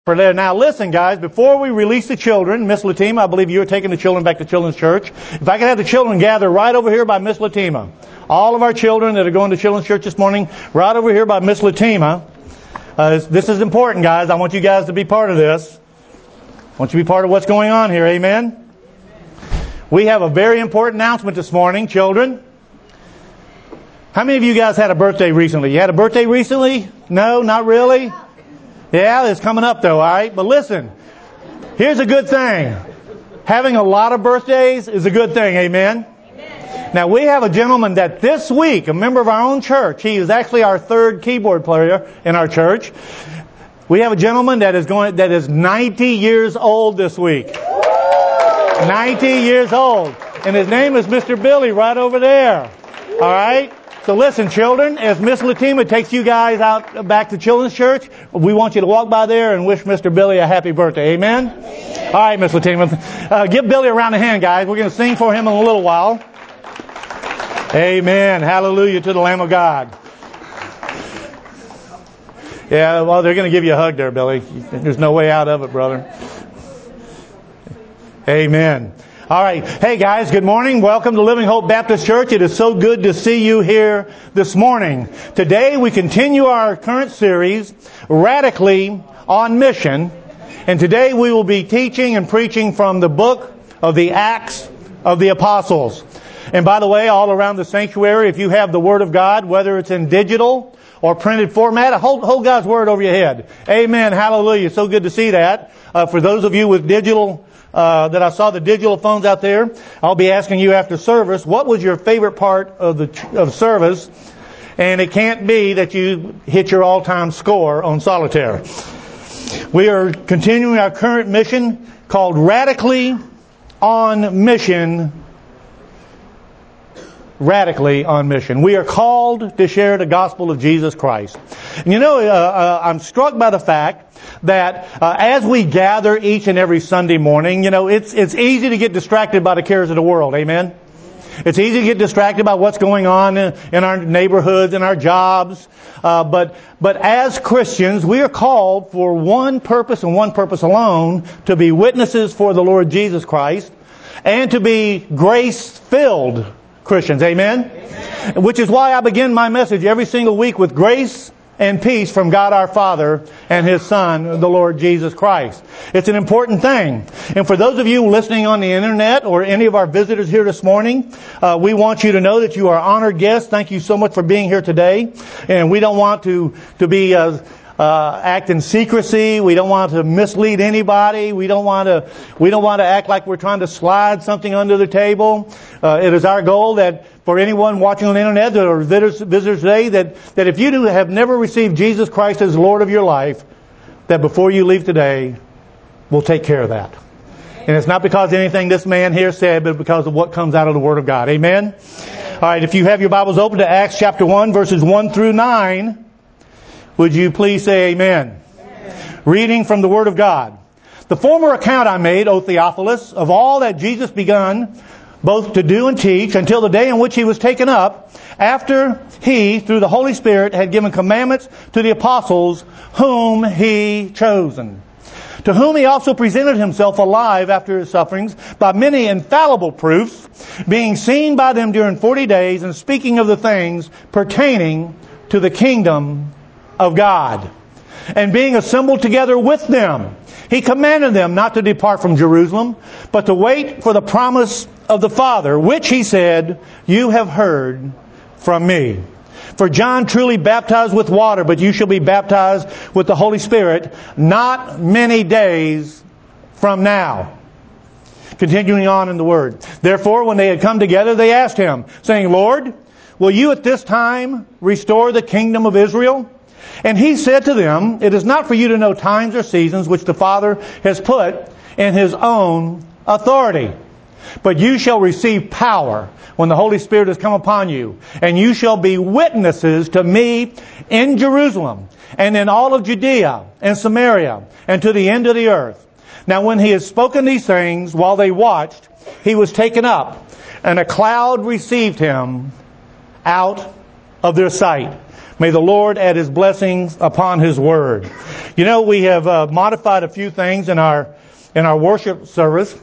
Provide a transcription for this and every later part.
For there. Now listen, guys, before we release the children, Miss Latima, I believe you are taking the children back to Children's Church. If I could have the children gather right over here by Miss Latima. All of our children that are going to Children's Church this morning, right over here by Miss Latima. This is important, guys. I want you guys to be part of this. I want you to be part of what's going on here. Amen? We have a very important announcement this morning, children. How many of you guys had a birthday recently? You had a birthday recently? No, not really? Yeah, it's coming up though, alright? But listen, here's a good thing. Having a lot of birthdays is a good thing, amen? Now we have a gentleman that this week, a member of our own church, he is actually our third keyboard player in our church. We have a gentleman that is 90 years old this week. 90 years old. And his name is Mr. Billy right over there. Alright? So listen, children, as Miss Latima takes you guys out back to Children's Church, we want you to walk by there and wish Mr. Billy a happy birthday. Amen? All right, Miss Latima. Give Billy a round of hand, guys. We're going to sing for him in a little while. Amen. Hallelujah to the Lamb of God. Yeah, well, they're going to give you a hug there, Billy. There's no way out of it, brother. Amen. All right. Hey, guys, good morning. Welcome to Living Hope Baptist Church. It is so good to see you here this morning. Today, we continue our current series, Radically on Mission. And today, we will be teaching and preaching from the book of the Acts of the Apostles. And by the way, all around the sanctuary, if you have the Word of God, whether it's in digital or printed format, hold God's Word over your head. Amen. Hallelujah. So good to see that. For those of you with digital that I saw the digital phones out there, I'll be asking you after service, what was your favorite part of service? And it can't be that you hit your all-time score on solitaire. We are continuing our current mission called Radically on Mission. Radically on mission. We are called to share the gospel of Jesus Christ. And you know, I'm struck by the fact that as we gather each and every Sunday morning, you know, it's easy to get distracted by the cares of the world. Amen? It's easy to get distracted by what's going on in our neighborhoods and our jobs. But as Christians, we are called for one purpose and one purpose alone, to be witnesses for the Lord Jesus Christ and to be grace-filled Christians. Amen? Amen? Which is why I begin my message every single week with grace and peace from God our Father and His Son, the Lord Jesus Christ. It's an important thing. And for those of you listening on the internet or any of our visitors here this morning, we want you to know that you are honored guests. Thank you so much for being here today. And we don't want to be act in secrecy. We don't want to mislead anybody. We don't want to act like we're trying to slide something under the table. It is our goal that for anyone watching on the internet or visitors today, that if you have never received Jesus Christ as Lord of your life, that before you leave today, we'll take care of that. And it's not because of anything this man here said, but because of what comes out of the Word of God. Amen? All right, if you have your Bibles open to Acts chapter 1, verses 1 through 9, would you please say amen? Amen. Reading from the Word of God. The former account I made, O Theophilus, of all that Jesus begun both to do and teach until the day in which He was taken up, after He, through the Holy Spirit, had given commandments to the apostles whom He chosen. To whom He also presented Himself alive after His sufferings by many infallible proofs, being seen by them during 40 days and speaking of the things pertaining to the kingdom of God. And being assembled together with them, He commanded them not to depart from Jerusalem, but to wait for the promise of the Father, which He said, you have heard from me. For John truly baptized with water, but you shall be baptized with the Holy Spirit not many days from now. Continuing on in the Word. Therefore, when they had come together, they asked Him, saying, Lord, will you at this time restore the kingdom of Israel? And He said to them, it is not for you to know times or seasons which the Father has put in His own authority. But you shall receive power when the Holy Spirit has come upon you. And you shall be witnesses to me in Jerusalem and in all of Judea and Samaria and to the end of the earth. Now when He had spoken these things, while they watched, He was taken up, and a cloud received Him out of their sight. May the Lord add His blessings upon His Word. You know, we have modified a few things in our worship service.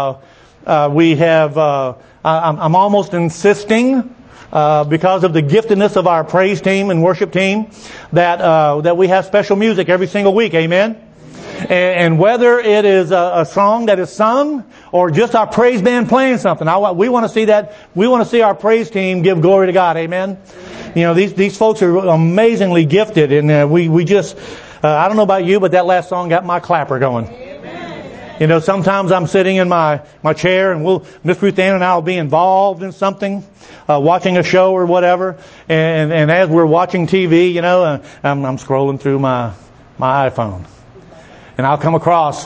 I'm almost insisting, because of the giftedness of our praise team and worship team, that we have special music every single week. Amen. And whether it is a song that is sung or just our praise band playing something, we want to see that. We want to see our praise team give glory to God. Amen. You know, these folks are amazingly gifted, and we just I don't know about you, but that last song got my clapper going. You know, sometimes I'm sitting in my chair, and Miss Ruth Ann and I will be involved in something, watching a show or whatever, and as we're watching TV, you know, I'm scrolling through my iPhone. And I'll come across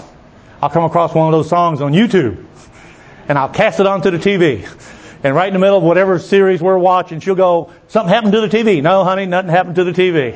one of those songs on YouTube, and I'll cast it onto the TV. And right in the middle of whatever series we're watching, she'll go, "Something happened to the TV." "No, honey, nothing happened to the TV."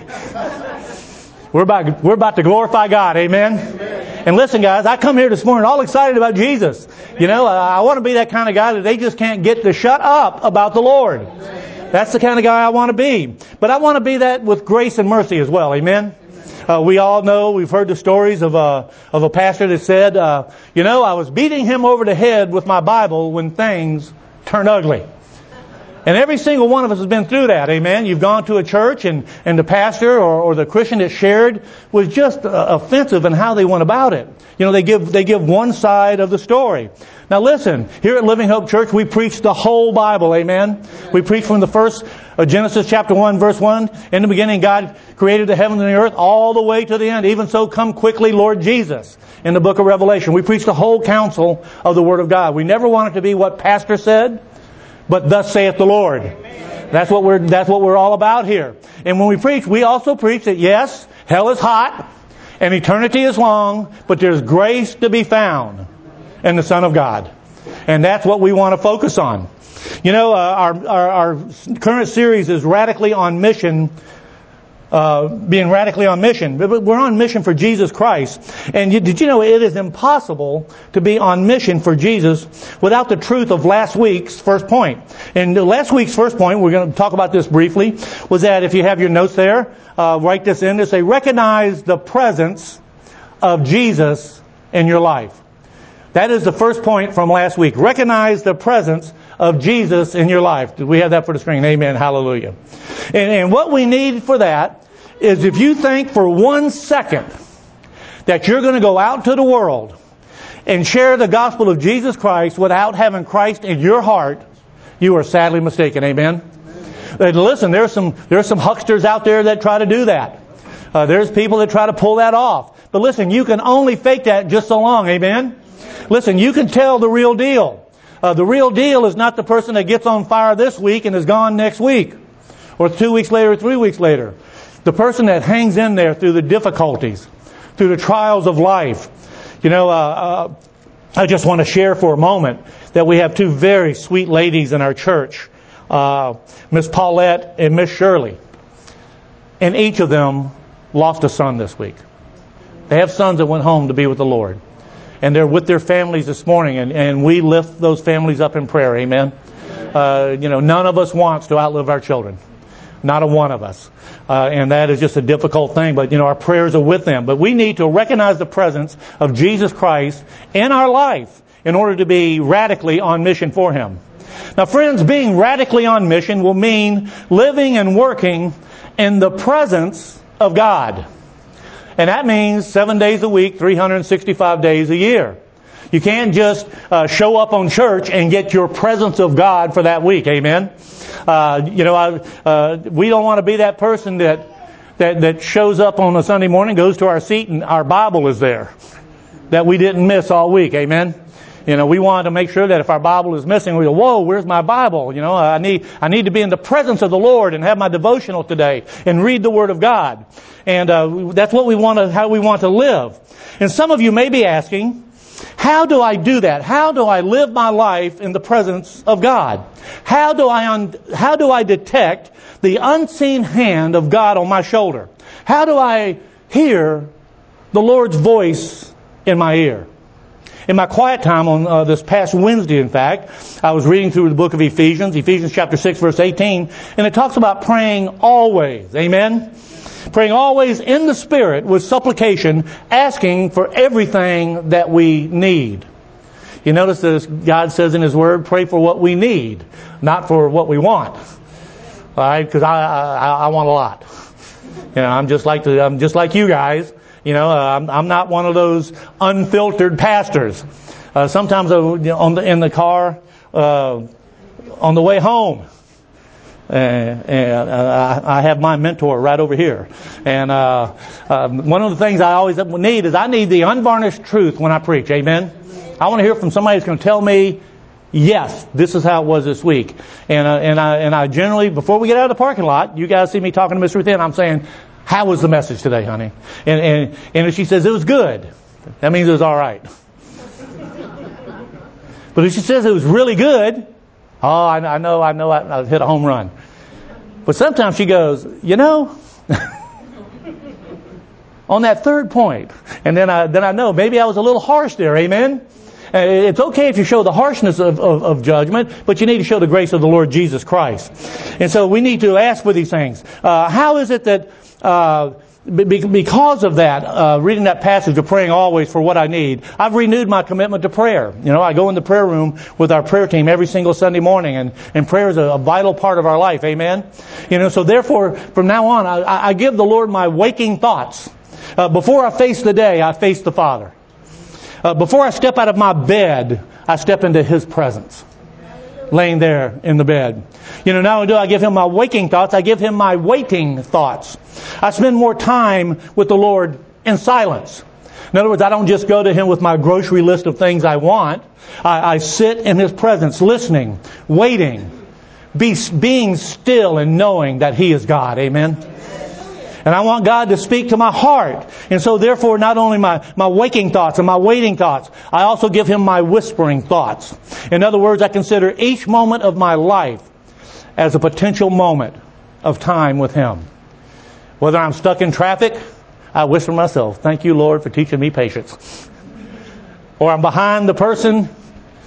We're about to glorify God. Amen. And listen, guys, I come here this morning all excited about Jesus. You know, I want to be that kind of guy that they just can't get to shut up about the Lord. That's the kind of guy I want to be. But I want to be that with grace and mercy as well. Amen. We all know, we've heard the stories of a pastor that said, you know, I was beating him over the head with my Bible when things turned ugly. And every single one of us has been through that. Amen. You've gone to a church and the pastor or the Christian that shared was just offensive in how they went about it. You know, they give one side of the story. Now listen, here at Living Hope Church, we preach the whole Bible. Amen. We preach from the first Genesis chapter 1, verse 1. In the beginning, God created the heaven and the earth, all the way to the end. Even so, come quickly, Lord Jesus, in the book of Revelation. We preach the whole counsel of the Word of God. We never want it to be what pastor said, but thus saith the Lord. Amen. That's what we're all about here. And when we preach, we also preach that yes, hell is hot and eternity is long, but there's grace to be found in the Son of God. And that's what we want to focus on. You know, our current series is Radically on Mission, being radically on mission. But we're on mission for Jesus Christ. And did you know it is impossible to be on mission for Jesus without the truth of last week's first point. And last week's first point, we're going to talk about this briefly, was that if you have your notes there, write this in. To say, recognize the presence of Jesus in your life. That is the first point from last week. Recognize the presence of Jesus in your life. Do we have that for the screen? Amen. Hallelujah. And what we need for that is if you think for 1 second that you're going to go out to the world and share the gospel of Jesus Christ without having Christ in your heart, you are sadly mistaken. Amen. And listen, there's some hucksters out there that try to do that. There's people that try to pull that off. But listen, you can only fake that just so long. Amen. Listen, you can tell the real deal. The real deal is not the person that gets on fire this week and is gone next week, or 2 weeks later, or 3 weeks later. The person that hangs in there through the difficulties, through the trials of life. You know, I just want to share for a moment that we have two very sweet ladies in our church, Miss Paulette and Miss Shirley. And each of them lost a son this week. They have sons that went home to be with the Lord. And they're with their families this morning, and we lift those families up in prayer. Amen. You know, none of us wants to outlive our children. Not a one of us. And that is just a difficult thing. But, you know, our prayers are with them. But we need to recognize the presence of Jesus Christ in our life in order to be radically on mission for Him. Now, friends, being radically on mission will mean living and working in the presence of God. And that means 7 days a week, 365 days a year. You can't just show up on church and get your presence of God for that week. Amen. We don't want to be that person that shows up on a Sunday morning, goes to our seat, and our Bible is there that we didn't miss all week. Amen. You know, we want to make sure that if our Bible is missing, we go, whoa, where's my Bible? You know, I need to be in the presence of the Lord and have my devotional today and read the Word of God. And that's what how we want to live. And some of you may be asking, how do I do that? How do I live my life in the presence of God? How do I detect the unseen hand of God on my shoulder? How do I hear the Lord's voice in my ear? In my quiet time on this past Wednesday, in fact, I was reading through the book of Ephesians chapter 6, verse 18, and it talks about praying always. Amen? Praying always in the Spirit with supplication, asking for everything that we need. You notice that God says in His Word, pray for what we need, not for what we want. All right? Because I want a lot. You know, I'm just like you guys. You know, I'm not one of those unfiltered pastors. Sometimes in the car on the way home, and I have my mentor right over here. And one of the things I always need is I need the unvarnished truth when I preach. Amen. I want to hear from somebody who's going to tell me, yes, this is how it was this week. And I generally, before we get out of the parking lot, you guys see me talking to Miss Ruth Ann, I'm saying, how was the message today, honey? And if she says it was good, that means it was all right. But if she says it was really good, oh, I know I hit a home run. But sometimes she goes, you know, on that third point, and then I know maybe I was a little harsh there. Amen. It's okay if you show the harshness of judgment, but you need to show the grace of the Lord Jesus Christ. And so we need to ask for these things. How is it that because of that, reading that passage of praying always for what I need, I've renewed my commitment to prayer. You know, I go in the prayer room with our prayer team every single Sunday morning, and prayer is a vital part of our life. Amen. You know, so therefore, from now on, I give the Lord my waking thoughts. Before I face the day, I face the Father. Before I step out of my bed, I step into His presence, laying there in the bed. You know, not only do I give Him my waking thoughts, I give Him my waiting thoughts. I spend more time with the Lord in silence. In other words, I don't just go to Him with my grocery list of things I want. I sit in His presence, listening, waiting, being still and knowing that He is God. Amen. And I want God to speak to my heart. And so therefore, not only my waking thoughts and my waiting thoughts, I also give Him my whispering thoughts. In other words, I consider each moment of my life as a potential moment of time with Him. Whether I'm stuck in traffic, I whisper to myself, thank you, Lord, for teaching me patience. Or I'm behind the person in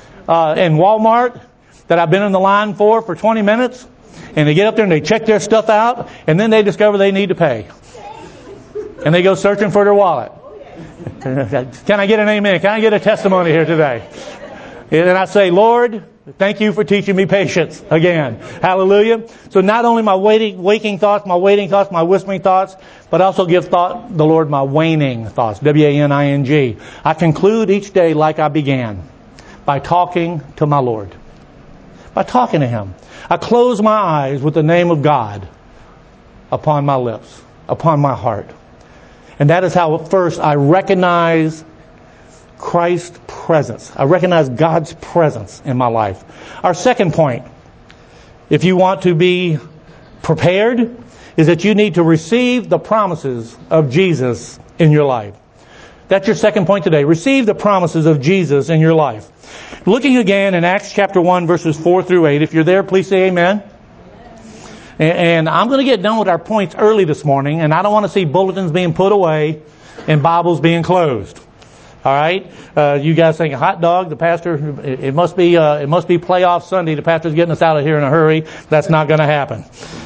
Walmart that I've been in the line for 20 minutes. And they get up there and they check their stuff out, and then they discover they need to pay. And they go searching for their wallet. Can I get an amen? Can I get a testimony here today? And I say, Lord, thank you for teaching me patience again. Hallelujah. So not only my waking thoughts, my waiting thoughts, my whispering thoughts, but I also give the Lord my waning thoughts. W-A-N-I-N-G. I conclude each day like I began, by talking to my Lord. By talking to Him. I close my eyes with the name of God upon my lips, upon my heart. And that is how first I recognize Christ's presence. I recognize God's presence in my life. Our second point, if you want to be prepared, is that you need to receive the promises of Jesus in your life. That's your second point today. Receive the promises of Jesus in your life. Looking again in Acts chapter 1, verses 4 through 8. If you're there, please say amen. And I'm going to get done with our points early this morning, and I don't want to see bulletins being put away and Bibles being closed. All right? You guys think, hot dog, the pastor, it must be playoff Sunday. The pastor's getting us out of here in a hurry. That's not going to happen.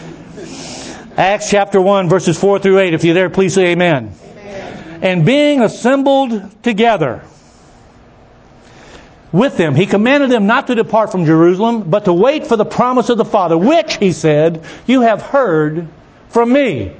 Acts chapter 1, verses 4 through 8. If you're there, please say amen. And being assembled together with them, He commanded them not to depart from Jerusalem, but to wait for the promise of the Father, which, He said, you have heard from me.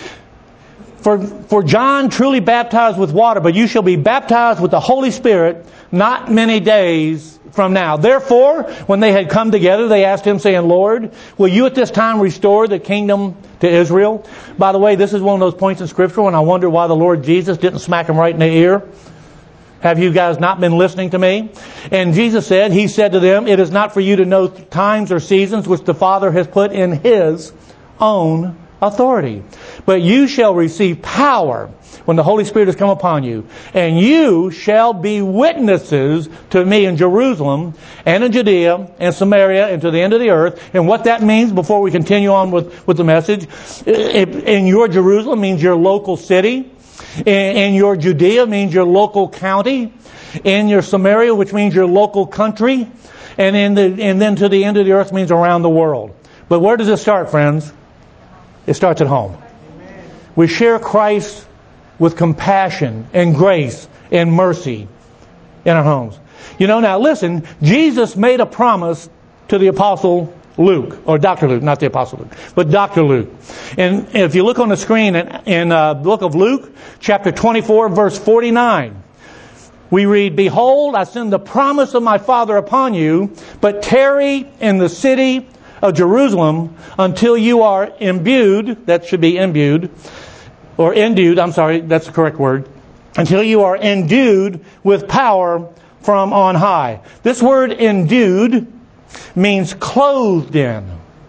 For John truly baptized with water, but you shall be baptized with the Holy Spirit not many days from now. Therefore, when they had come together, they asked Him, saying, Lord, will you at this time restore the kingdom to Israel? By the way, this is one of those points in Scripture when I wonder why the Lord Jesus didn't smack him right in the ear. Have you guys not been listening to me? And Jesus said, He said to them, it is not for you to know times or seasons which the Father has put in His own authority. But you shall receive power when the Holy Spirit has come upon you. And you shall be witnesses to me in Jerusalem and in Judea and Samaria and to the end of the earth. And what that means before we continue on with the message, in your Jerusalem means your local city. In your Judea means your local county. In your Samaria, which means your local country. And then to the end of the earth means around the world. But where does it start, friends? It starts at home. We share Christ with compassion and grace and mercy in our homes. You know, now listen, Jesus made a promise to the Apostle Luke, or Dr. Luke, not the Apostle Luke, but Dr. Luke. And if you look on the screen in the book of Luke, chapter 24, verse 49, we read, "Behold, I send the promise of my Father upon you, but tarry in the city of Jerusalem until you are imbued," that should be imbued, or endued, I'm sorry, that's the correct word, "until you are endued with power from on high." This word endued means clothed in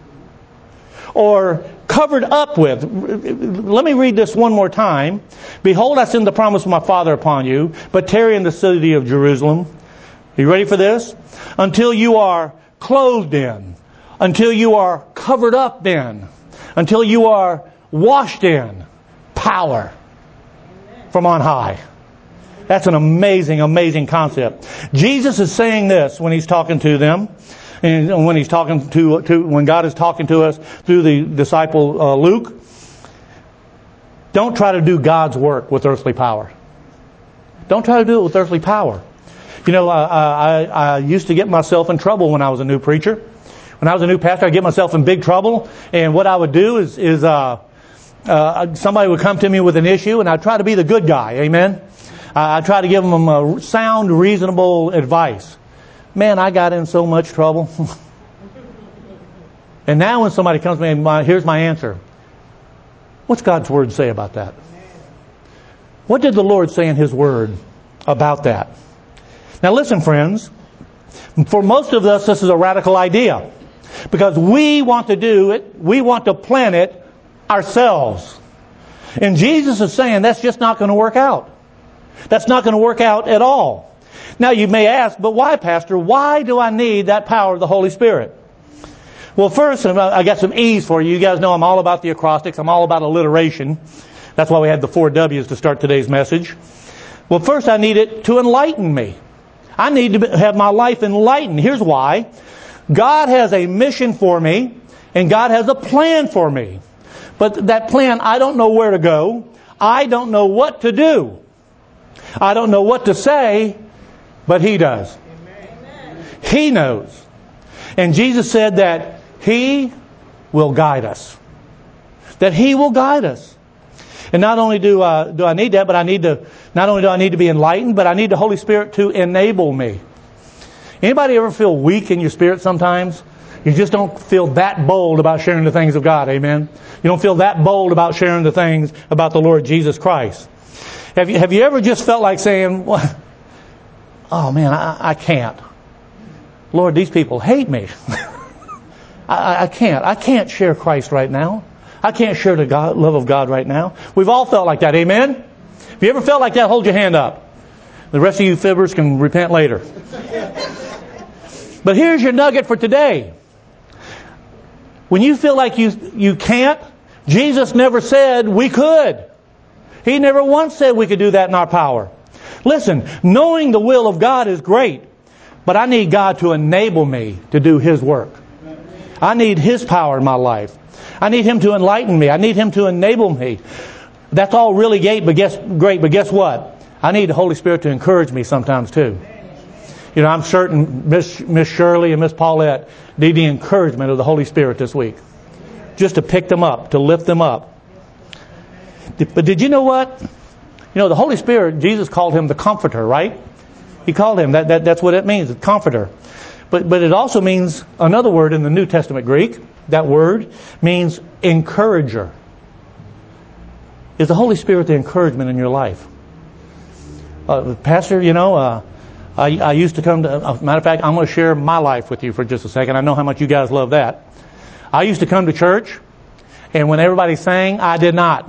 or covered up with. Let me read this one more time. "Behold, I send the promise of my Father upon you, but tarry in the city of Jerusalem." Are you ready for this? "Until you are clothed in, until you are covered up in, until you are washed in power from on high." That's an amazing, amazing concept. Jesus is saying this when He's talking to them. And when He's talking when God is talking to us through the disciple Luke, don't try to do God's work with earthly power. Don't try to do it with earthly power. You know, I used to get myself in trouble when I was a new preacher. When I was a new pastor, I'd get myself in big trouble. And what I would do is somebody would come to me with an issue, and I'd try to be the good guy. Amen. I'd try to give them a sound, reasonable advice. Man, I got in so much trouble. And now when somebody comes to me, here's my answer. What's God's Word say about that? What did the Lord say in His Word about that? Now listen, friends. For most of us, this is a radical idea. Because we want to do it, we want to plan it ourselves. And Jesus is saying that's just not going to work out. That's not going to work out at all. Now you may ask, but why, Pastor? Why do I need that power of the Holy Spirit? Well, first, I got some E's for you. You guys know I'm all about the acrostics. I'm all about alliteration. That's why we had the 4 W's to start today's message. Well, first I need it to enlighten me. I need to have my life enlightened. Here's why. God has a mission for me, and God has a plan for me. But that plan, I don't know where to go. I don't know what to do. I don't know what to say, but He does. Amen. He knows. And Jesus said that He will guide us. That He will guide us. And not only do I need that, but not only do I need to be enlightened, but I need the Holy Spirit to enable me. Anybody ever feel weak in your spirit sometimes? You just don't feel that bold about sharing the things of God. Amen. You don't feel that bold about sharing the things about the Lord Jesus Christ. Have you ever just felt like saying, well, oh man, I can't. Lord, these people hate me. I can't share Christ right now. I can't share the love of God right now. We've all felt like that. Amen? If you ever felt like that, hold your hand up. The rest of you fibbers can repent later. But here's your nugget for today. When you feel like you can't, Jesus never said we could. He never once said we could do that in our power. Listen, knowing the will of God is great, but I need God to enable me to do His work. I need His power in my life. I need Him to enlighten me. I need Him to enable me. That's all really great, but guess what? I need the Holy Spirit to encourage me sometimes too. You know, I'm certain Miss Shirley and Miss Paulette need the encouragement of the Holy Spirit this week. Just to pick them up, to lift them up. But did you know what? You know, the Holy Spirit, Jesus called Him the Comforter, right? He called Him, that's what it means, the Comforter. But it also means, another word in the New Testament Greek, that word means encourager. Is the Holy Spirit the encouragement in your life? Pastor, you know, I used to come to, matter of fact, I'm going to share my life with you for just a second. I know how much you guys love that. I used to come to church, and when everybody sang, I did not.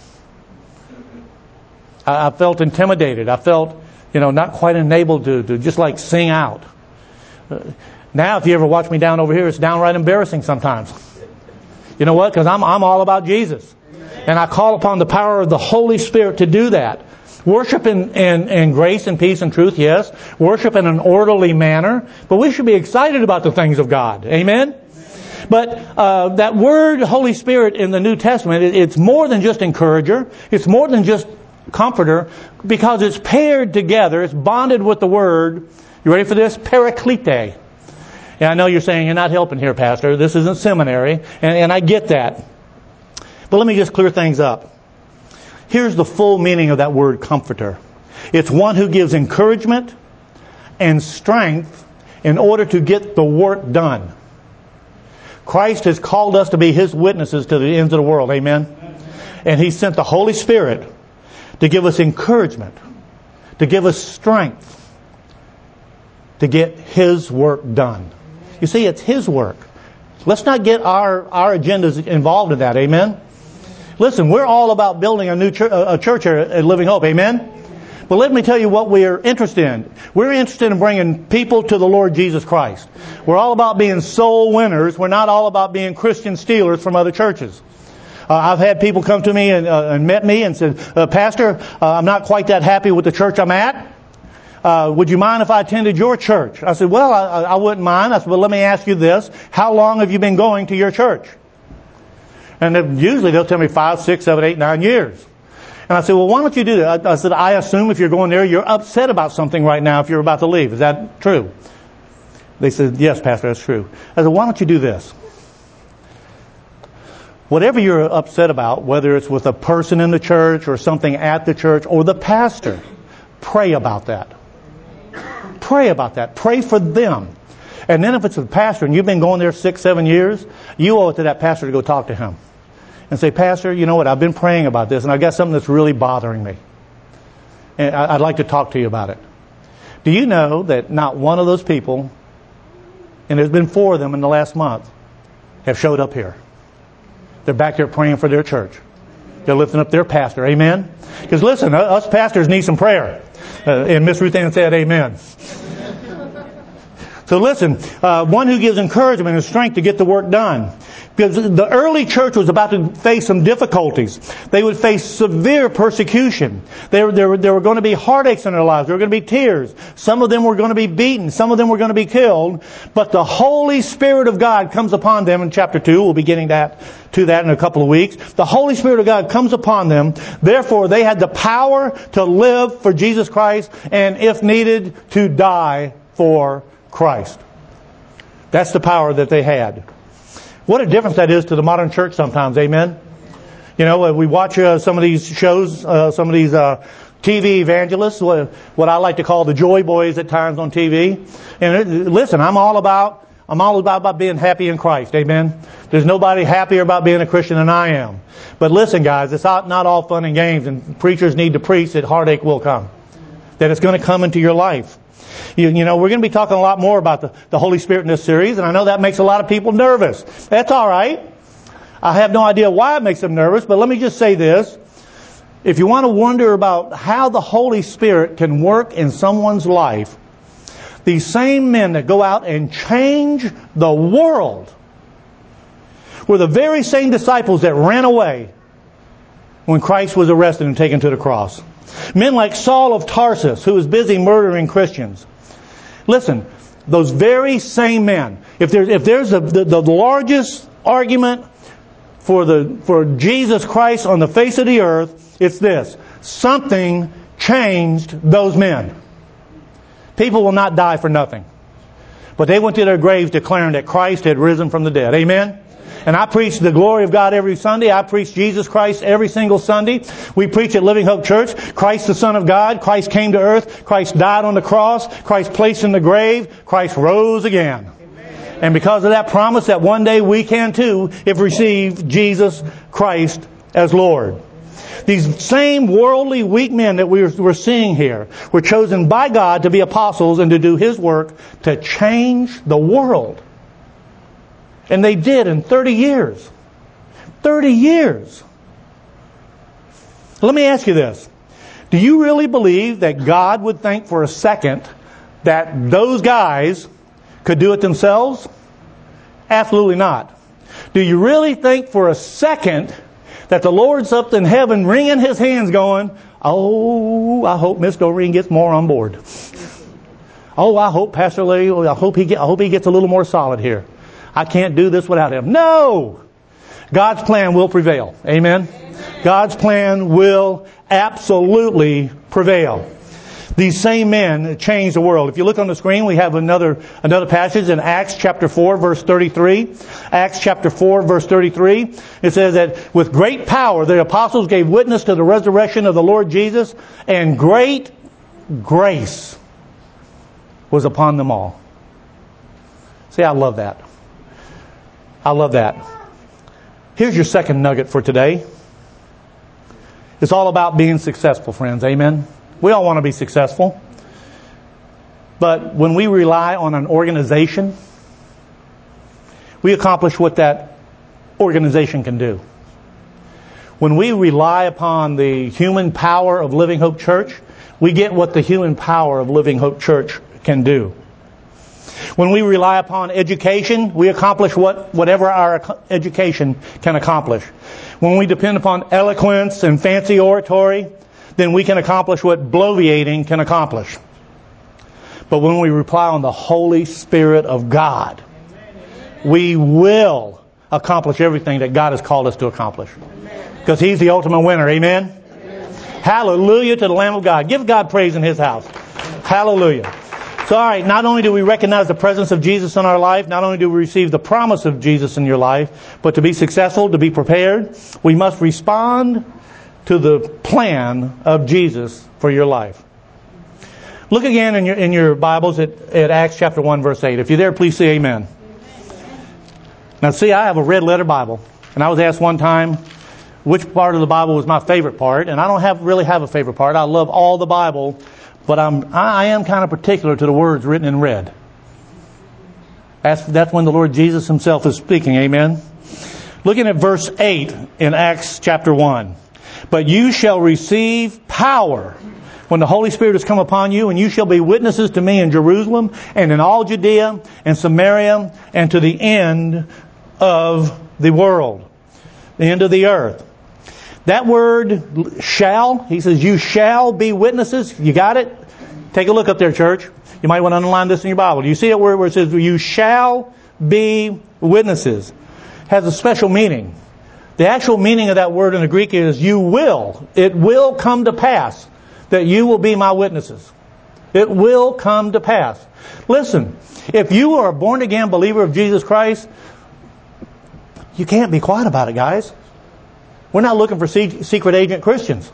I felt intimidated. I felt, you know, not quite enabled to just like sing out. Now, if you ever watch me down over here, it's downright embarrassing sometimes. You know what? Because I'm all about Jesus. And I call upon the power of the Holy Spirit to do that. Worship in grace and peace and truth, yes. Worship in an orderly manner. But we should be excited about the things of God. Amen? But that word Holy Spirit in the New Testament, it's more than just encourager. It's more than just comforter, because it's paired together. It's bonded with the word. You ready for this? Paraklete. And I know you're saying, you're not helping here, Pastor. This isn't seminary. And I get that. But let me just clear things up. Here's the full meaning of that word comforter. It's one who gives encouragement and strength in order to get the work done. Christ has called us to be His witnesses to the ends of the world. Amen? And He sent the Holy Spirit to give us encouragement, to give us strength, to get His work done. You see, it's His work. Let's not get our agendas involved in that. Amen? Listen, we're all about building a new church here at Living Hope. Amen? But let me tell you what we're interested in. We're interested in bringing people to the Lord Jesus Christ. We're all about being soul winners. We're not all about being Christian stealers from other churches. I've had people come to me and met me and said, Pastor, I'm not quite that happy with the church I'm at. Would you mind if I attended your church? I said, well, I wouldn't mind. I said, well, let me ask you this. How long have you been going to your church? And usually they'll tell me 5, 6, 7, 8, 9 years. And I said, well, why don't you do that? I said, I assume if you're going there, you're upset about something right now if you're about to leave. Is that true? They said, yes, Pastor, that's true. I said, why don't you do this? Whatever you're upset about, whether it's with a person in the church or something at the church or the pastor, pray about that. Pray about that. Pray for them. And then if it's a pastor and you've been going there 6, 7 years, you owe it to that pastor to go talk to him. And say, Pastor, you know what, I've been praying about this and I've got something that's really bothering me. And I'd like to talk to you about it. Do you know that not one of those people, and there's been 4 of them in the last month, have showed up here? They're back there praying for their church. They're lifting up their pastor. Amen? Because listen, us pastors need some prayer. And Miss Ruth Ann said amen. So listen, one who gives encouragement and strength to get the work done. Because the early church was about to face some difficulties. They would face severe persecution. There were going to be heartaches in their lives. There were going to be tears. Some of them were going to be beaten. Some of them were going to be killed. But the Holy Spirit of God comes upon them in chapter 2. We'll be getting to that in a couple of weeks. The Holy Spirit of God comes upon them. Therefore, they had the power to live for Jesus Christ and, if needed, to die for Christ. That's the power that they had. What a difference that is to the modern church sometimes, amen? You know, we watch some of these shows, some of these TV evangelists, what I like to call the joy boys at times on TV. And listen, I'm all about being happy in Christ, amen? There's nobody happier about being a Christian than I am. But listen, guys, it's not all fun and games, and preachers need to preach that heartache will come. That it's going to come into your life. You know, we're going to be talking a lot more about the Holy Spirit in this series, and I know that makes a lot of people nervous. That's all right. I have no idea why it makes them nervous, but let me just say this. If you want to wonder about how the Holy Spirit can work in someone's life, these same men that go out and change the world were the very same disciples that ran away when Christ was arrested and taken to the cross. Men like Saul of Tarsus, who was busy murdering Christians. Listen, those very same men. If there's the largest argument for Jesus Christ on the face of the earth, it's this: something changed those men. People will not die for nothing, but they went to their graves declaring that Christ had risen from the dead. Amen. And I preach the glory of God every Sunday. I preach Jesus Christ every single Sunday. We preach at Living Hope Church, Christ the Son of God. Christ came to earth. Christ died on the cross. Christ placed in the grave. Christ rose again. Amen. And because of that promise that one day we can too, if receive Jesus Christ as Lord. These same worldly weak men that we're seeing here were chosen by God to be apostles and to do His work to change the world. And they did in 30 years. 30 years. Let me ask you this. Do you really believe that God would think for a second that those guys could do it themselves? Absolutely not. Do you really think for a second that the Lord's up in heaven wringing His hands going, oh, I hope Miss Doreen gets more on board. Oh, I hope Pastor Larry, I hope he gets a little more solid here. I can't do this without him. No! God's plan will prevail. Amen? God's plan will absolutely prevail. These same men changed the world. If you look on the screen, we have another passage in Acts chapter 4, verse 33. Acts chapter 4, verse 33. It says that with great power the apostles gave witness to the resurrection of the Lord Jesus, and great grace was upon them all. See, I love that. I love that. Here's your second nugget for today. It's all about being successful, friends. Amen? We all want to be successful. But when we rely on an organization, we accomplish what that organization can do. When we rely upon the human power of Living Hope Church, we get what the human power of Living Hope Church can do. When we rely upon education, we accomplish whatever our education can accomplish. When we depend upon eloquence and fancy oratory, then we can accomplish what bloviating can accomplish. But when we rely on the Holy Spirit of God, we will accomplish everything that God has called us to accomplish. Because He's the ultimate winner. Amen? Hallelujah to the Lamb of God. Give God praise in His house. Hallelujah. So, all right, not only do we recognize the presence of Jesus in our life, not only do we receive the promise of Jesus in your life, but to be successful, to be prepared, we must respond to the plan of Jesus for your life. Look again in your Bibles at Acts chapter 1, verse 8. If you're there, please say amen. Now, see, I have a red letter Bible, and I was asked one time which part of the Bible was my favorite part, and I don't really have a favorite part. I love all the Bible. But I am kind of particular to the words written in red. That's when the Lord Jesus Himself is speaking. Amen? Looking at verse 8 in Acts chapter 1. But you shall receive power when the Holy Spirit has come upon you, and you shall be witnesses to me in Jerusalem and in all Judea and Samaria and to the end of the world, the end of the earth. That word shall, he says, you shall be witnesses. You got it? Take a look up there, church. You might want to underline this in your Bible. Do you see it where it says, you shall be witnesses? It has a special meaning. The actual meaning of that word in the Greek is you will. It will come to pass that you will be my witnesses. It will come to pass. Listen, if you are a born-again believer of Jesus Christ, you can't be quiet about it, guys. We're not looking for secret agent Christians.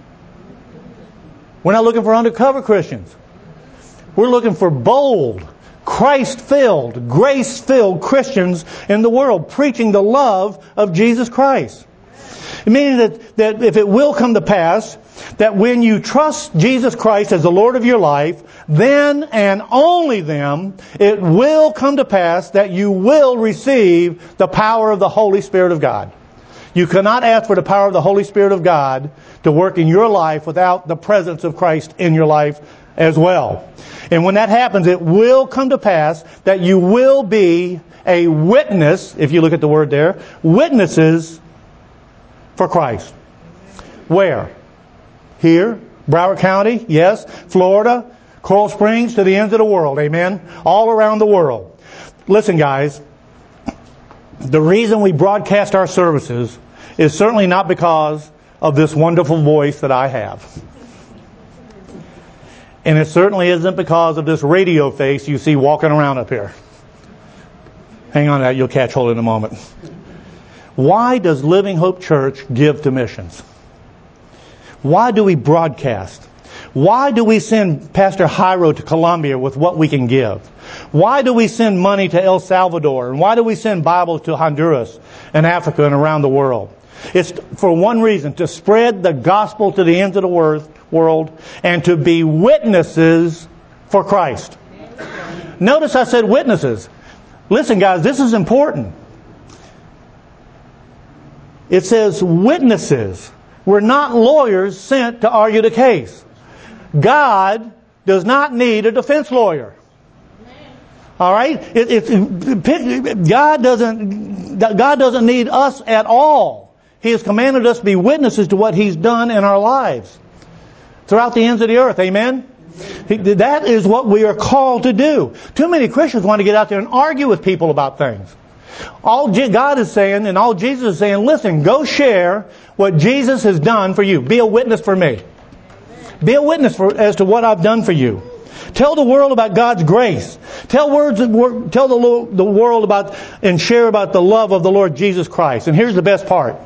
We're not looking for undercover Christians. We're looking for bold, Christ-filled, grace-filled Christians in the world preaching the love of Jesus Christ. Meaning that if it will come to pass that when you trust Jesus Christ as the Lord of your life, then and only then it will come to pass that you will receive the power of the Holy Spirit of God. You cannot ask for the power of the Holy Spirit of God to work in your life without the presence of Christ in your life as well. And when that happens, it will come to pass that you will be a witness, if you look at the word there, witnesses for Christ. Where? Here, Broward County, yes, Florida, Coral Springs, to the ends of the world, amen? All around the world. Listen, guys, the reason we broadcast our services is certainly not because of this wonderful voice that I have. And it certainly isn't because of this radio face you see walking around up here. Hang on to that, you'll catch hold in a moment. Why does Living Hope Church give to missions? Why do we broadcast? Why do we send Pastor Jairo to Colombia with what we can give? Why do we send money to El Salvador? And why do we send Bibles to Honduras and Africa and around the world? It's for one reason, to spread the gospel to the ends of the world and to be witnesses for Christ. Notice I said witnesses. Listen, guys, this is important. It says witnesses. We're not lawyers sent to argue the case. God does not need a defense lawyer. All right? God doesn't need us at all. He has commanded us to be witnesses to what He's done in our lives throughout the ends of the earth. Amen? That is what we are called to do. Too many Christians want to get out there and argue with people about things. All God is saying and all Jesus is saying, listen, go share what Jesus has done for you. Be a witness for me. Be a witness as to what I've done for you. Tell the world about God's grace. Tell the world about and share about the love of the Lord Jesus Christ. And here's the best part.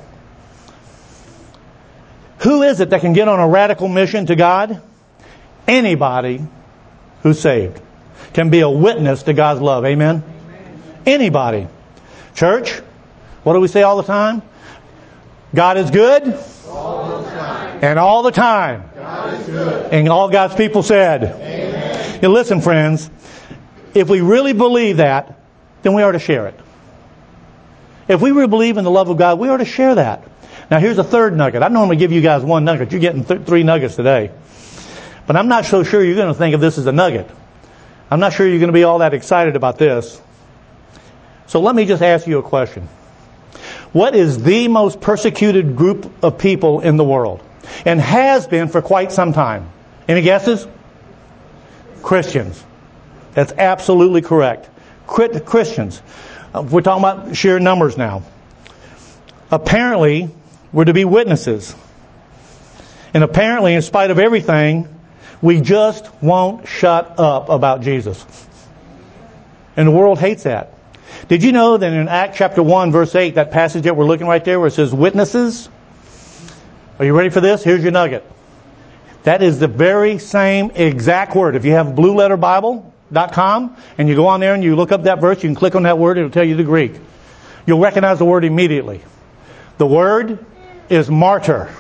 Who is it that can get on a radical mission to God? Anybody who's saved can be a witness to God's love. Amen? Anybody. Church, what do we say all the time? God is good. All the time. And all the time. God is good. And all God's people said. Amen. Now listen, friends. If we really believe that, then we are to share it. If we really believe in the love of God, we are to share that. Now here's a third nugget. I normally give you guys one nugget. You're getting 3 nuggets today. But I'm not so sure you're going to think of this as a nugget. I'm not sure you're going to be all that excited about this. So let me just ask you a question. What is the most persecuted group of people in the world? And has been for quite some time. Any guesses? Christians. That's absolutely correct. Christians. We're talking about sheer numbers now. Apparently, we're to be witnesses. And apparently, in spite of everything, we just won't shut up about Jesus. And the world hates that. Did you know that in Acts chapter 1, verse 8, that passage that we're looking right there where it says witnesses? Are you ready for this? Here's your nugget. That is the very same exact word. If you have blueletterbible.com and you go on there and you look up that verse, you can click on that word, it'll tell you the Greek. You'll recognize the word immediately. The word is martyr.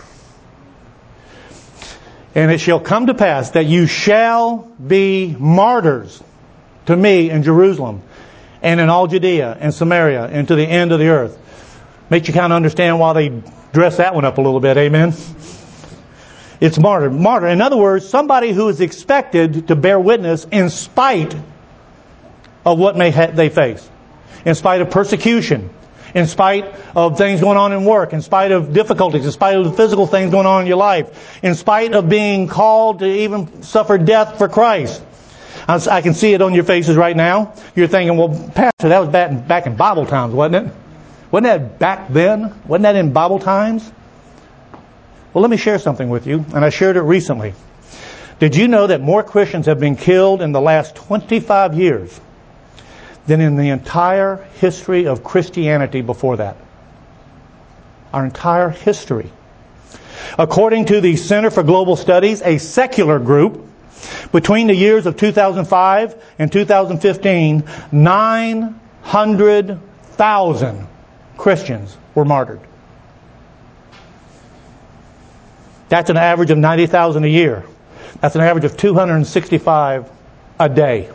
And it shall come to pass that you shall be martyrs to me in Jerusalem and in all Judea and Samaria and to the end of the earth. Makes you kind of understand why they dress that one up a little bit. Amen? It's martyr. Martyr. In other words, somebody who is expected to bear witness in spite of what they face. In spite of persecution. In spite of things going on in work. In spite of difficulties. In spite of the physical things going on in your life. In spite of being called to even suffer death for Christ. I can see it on your faces right now. You're thinking, well, Pastor, that was back in Bible times, wasn't it? Wasn't that back then? Wasn't that in Bible times? Well, let me share something with you, and I shared it recently. Did you know that more Christians have been killed in the last 25 years than in the entire history of Christianity before that? Our entire history. According to the Center for Global Studies, a secular group, between the years of 2005 and 2015, 900,000 Christians were martyred. That's an average of 90,000 a year. That's an average of 265 a day.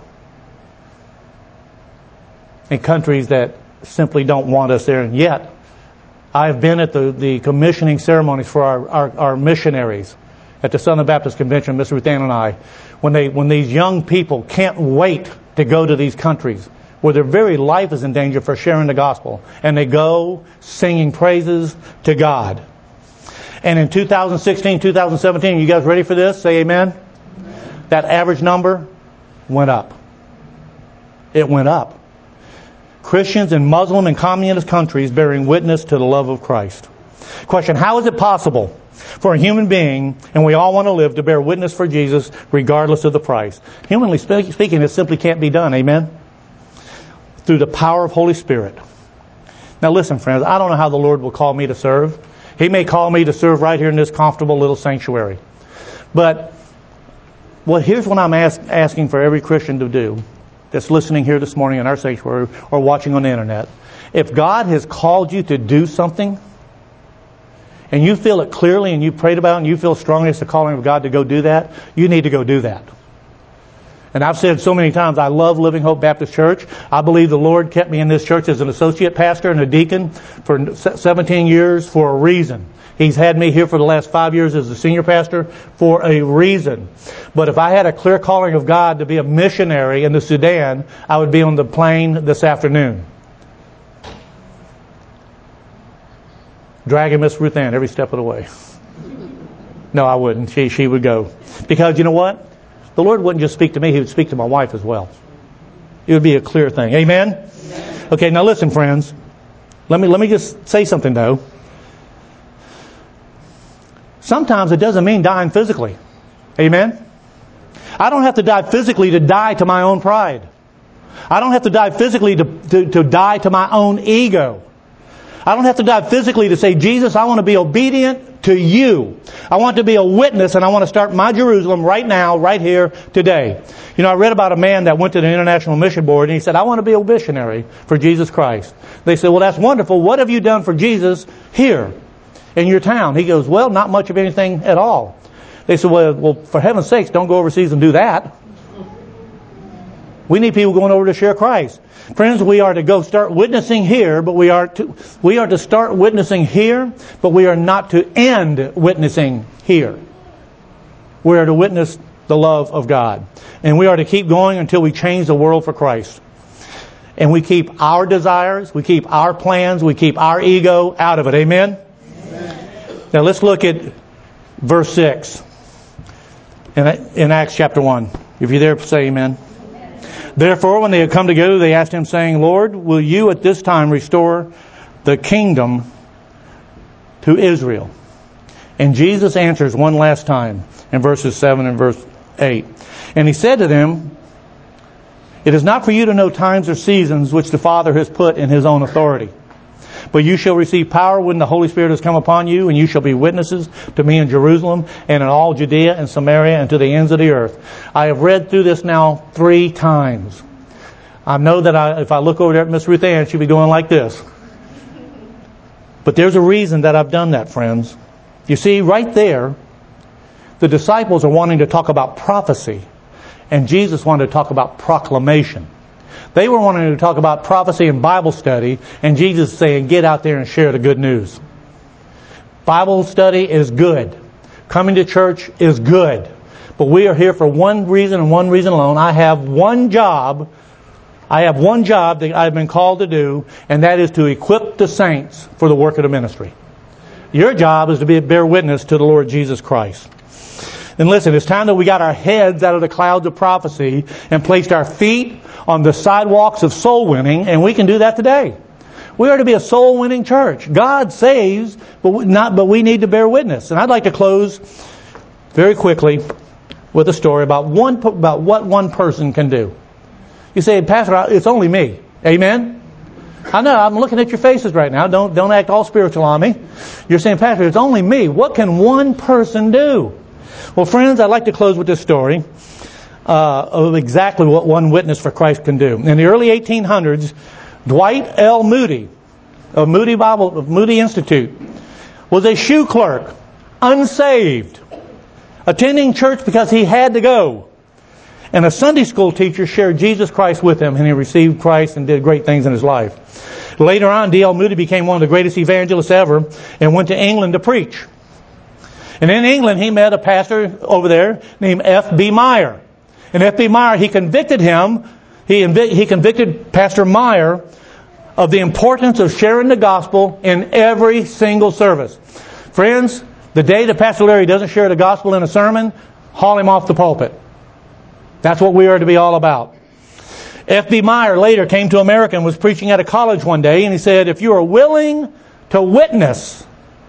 In countries that simply don't want us there. And yet, I've been at the commissioning ceremonies for our missionaries at the Southern Baptist Convention, Miss Ruth Ann and I, when these young people can't wait to go to these countries where their very life is in danger for sharing the gospel. And they go singing praises to God. And in 2016, 2017, you guys ready for this? Say amen. That average number went up. It went up. Christians in Muslim and communist countries bearing witness to the love of Christ. Question, how is it possible for a human being, and we all want to live, to bear witness for Jesus regardless of the price? Humanly speaking, it simply can't be done. Amen? Through the power of Holy Spirit. Now listen, friends, I don't know how the Lord will call me to serve. He may call me to serve right here in this comfortable little sanctuary. But here's what I'm asking for every Christian to do that's listening here this morning in our sanctuary or watching on the internet. If God has called you to do something, and you feel it clearly and you prayed about it and you feel strongly it's the calling of God to go do that, you need to go do that. And I've said so many times, I love Living Hope Baptist Church. I believe the Lord kept me in this church as an associate pastor and a deacon for 17 years for a reason. He's had me here for the last 5 years as a senior pastor for a reason. But if I had a clear calling of God to be a missionary in the Sudan, I would be on the plane this afternoon. dragging Miss Ruth Ann every step of the way. No, I wouldn't. She would go. Because you know what? The Lord wouldn't just speak to me, He would speak to my wife as well. It would be a clear thing. Amen? Okay, now listen, friends. Let me just say something, though. Sometimes it doesn't mean dying physically. Amen? I don't have to die physically to die to my own pride. I don't have to die physically to die to my own ego. I don't have to die physically to say, Jesus, I want to be obedient to you. I want to be a witness, and I want to start my Jerusalem right now, right here, today. You know, I read about a man that went to the International Mission Board, and he said, I want to be a missionary for Jesus Christ. They said, well, that's wonderful. What have you done for Jesus here in your town? He goes, well, not much of anything at all. They said, well, for heaven's sakes, don't go overseas and do that. We need people going over to share Christ. Friends, we are to go start witnessing here, but we are to start witnessing here, but we are not to end witnessing here. We are to witness the love of God. And we are to keep going until we change the world for Christ. And we keep our desires, we keep our plans, we keep our ego out of it. Amen? Now let's look at verse 6 in Acts chapter 1. If you're there, say amen. Therefore, when they had come together, they asked him, saying, Lord, will you at this time restore the kingdom to Israel? And Jesus answers one last time in verses 7 and verse 8. And he said to them, it is not for you to know times or seasons which the Father has put in His own authority. But you shall receive power when the Holy Spirit has come upon you, and you shall be witnesses to me in Jerusalem and in all Judea and Samaria and to the ends of the earth. I have read through this now 3 times. I know that if I look over there at Miss Ruth Ann, she'll be going like this. But there's a reason that I've done that, friends. You see, right there, the disciples are wanting to talk about prophecy, and Jesus wanted to talk about proclamation. They were wanting to talk about prophecy and Bible study, and Jesus is saying, get out there and share the good news. Bible study is good. Coming to church is good. But we are here for one reason and one reason alone. I have one job that I've been called to do, and that is to equip the saints for the work of the ministry. Your job is to bear witness to the Lord Jesus Christ. And listen, it's time that we got our heads out of the clouds of prophecy and placed our feet on the sidewalks of soul winning, and we can do that today. We are to be a soul winning church. God saves, but we need to bear witness. And I'd like to close very quickly with a story about what one person can do. You say, Pastor, it's only me. Amen? I know, I'm looking at your faces right now. Don't act all spiritual on me. You're saying, Pastor, it's only me. What can one person do? Well, friends, I'd like to close with this story of exactly what one witness for Christ can do. In the early 1800s, Dwight L. Moody of Moody Institute was a shoe clerk, unsaved, attending church because he had to go. And a Sunday school teacher shared Jesus Christ with him, and he received Christ and did great things in his life. Later on, D.L. Moody became one of the greatest evangelists ever and went to England to preach. And in England, he met a pastor over there named F.B. Meyer. And F.B. Meyer, he convicted Pastor Meyer of the importance of sharing the gospel in every single service. Friends, the day that Pastor Larry doesn't share the gospel in a sermon, haul him off the pulpit. That's what we are to be all about. F.B. Meyer later came to America and was preaching at a college one day, and he said, if you are willing to witness,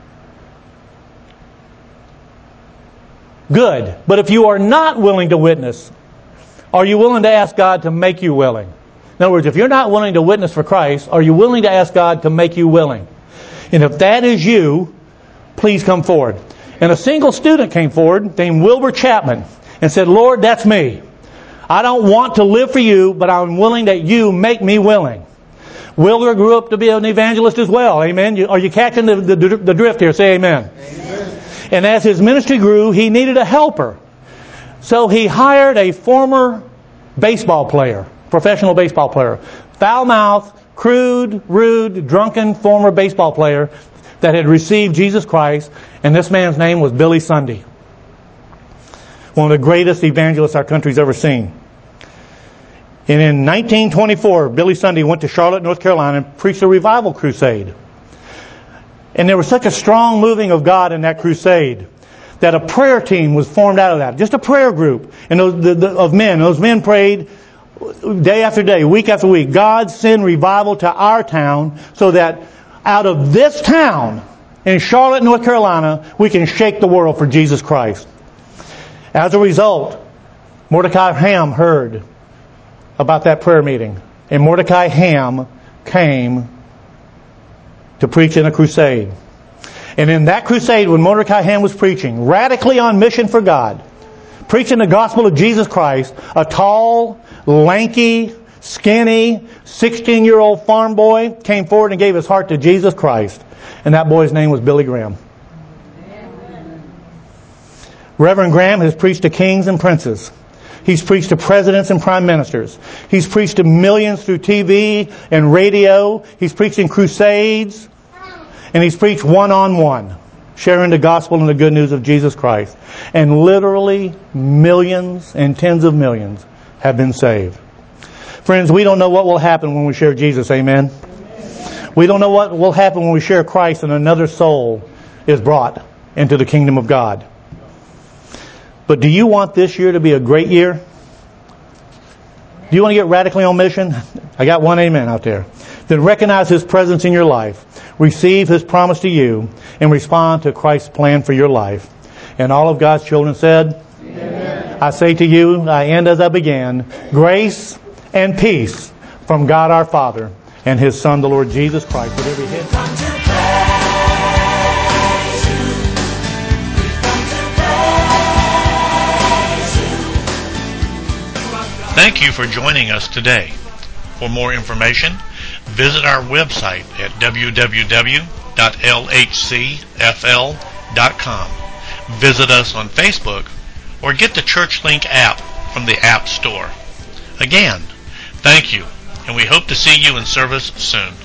good. But if you are not willing to witness, are you willing to ask God to make you willing? In other words, if you're not willing to witness for Christ, are you willing to ask God to make you willing? And if that is you, please come forward. And a single student came forward named Wilbur Chapman and said, Lord, that's me. I don't want to live for you, but I'm willing that you make me willing. Wilbur grew up to be an evangelist as well. Amen. Are you catching the drift here? Say amen. Amen. And as his ministry grew, he needed a helper. So he hired a former baseball player, professional baseball player, foul-mouthed, crude, rude, drunken former baseball player that had received Jesus Christ, and this man's name was Billy Sunday. One of the greatest evangelists our country's ever seen. And in 1924, Billy Sunday went to Charlotte, North Carolina and preached a revival crusade. And there was such a strong moving of God in that crusade that a prayer team was formed out of that. Just a prayer group of men. Those men prayed day after day, week after week. God, send revival to our town so that out of this town in Charlotte, North Carolina, we can shake the world for Jesus Christ. As a result, Mordecai Ham heard about that prayer meeting. And Mordecai Ham came to preach in a crusade. And in that crusade, when Mordecai Ham was preaching, radically on mission for God, preaching the gospel of Jesus Christ, a tall, lanky, skinny, 16-year-old farm boy came forward and gave his heart to Jesus Christ. And that boy's name was Billy Graham. Reverend Graham has preached to kings and princes. He's preached to presidents and prime ministers. He's preached to millions through TV and radio. He's preached in crusades. And he's preached one-on-one, sharing the gospel and the good news of Jesus Christ. And literally millions and tens of millions have been saved. Friends, we don't know what will happen when we share Jesus. Amen? We don't know what will happen when we share Christ and another soul is brought into the kingdom of God. But do you want this year to be a great year? Do you want to get radically on mission? I got one amen out there. Then recognize His presence in your life. Receive His promise to you and respond to Christ's plan for your life. And all of God's children said, Amen. I say to you, I end as I began, grace and peace from God our Father and His Son, the Lord Jesus Christ. With every head. Thank you for joining us today. For more information, visit our website at www.lhcfl.com. Visit us on Facebook or get the ChurchLink app from the App Store. Again, thank you, and we hope to see you in service soon.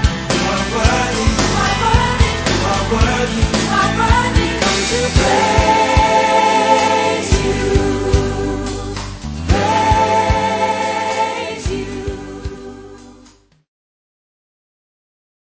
You are worthy, come to pray.